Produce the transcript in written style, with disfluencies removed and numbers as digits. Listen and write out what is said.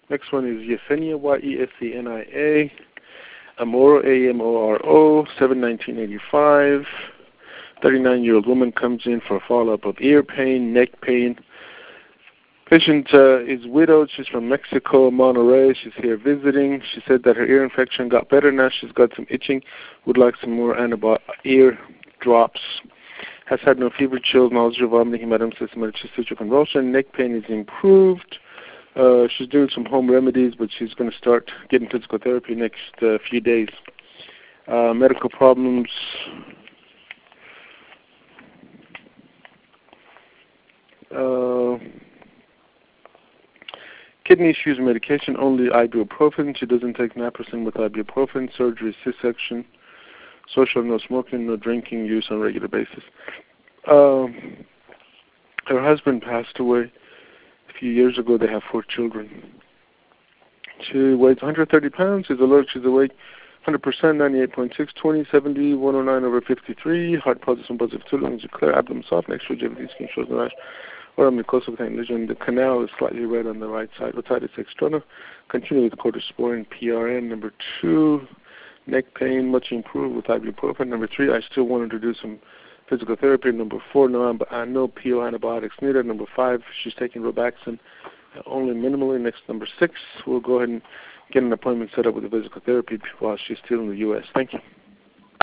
Next one is Yesenia, Yesenia, Amoro, Amoro, 7/19/85. 39-year-old woman comes in for a follow-up of ear pain, neck pain. Patient is widowed. She's from Mexico, Monterrey. She's here visiting. She said that her ear infection got better. Now she's got some itching. Would like some more ear drops. Has had no fever, chills, nausea, vomiting, hematemesis, hematural convulsion. Neck pain is improved. She's doing some home remedies, but she's going to start getting physical therapy next few days. Medical problems. Kidney issues, medication, only ibuprofen. She doesn't take naproxen with ibuprofen. Surgery, C-section. Social, no smoking, no drinking, use on a regular basis. Her husband passed away a few years ago. They have 4 children. She weighs 130 pounds. She's alert. She's awake 100%, 98.6, 20, 70, 109/53. Heart pulses and buzz of 2. Lungs are clear. Abdomen soft. Next rigidity. Skin shows no rash. Or mucosal contained lesion. The canal is slightly red on the right side. Otitis externa. Continue with corticosteroid PRN. Number 2, neck pain, much improved with ibuprofen. Number 3, I still wanted to do some physical therapy. Number 4, no PO antibiotics needed. Number 5, she's taking Robaxin only minimally. Next, number 6, we'll go ahead and get an appointment set up with the physical therapy while she's still in the U.S. Thank you.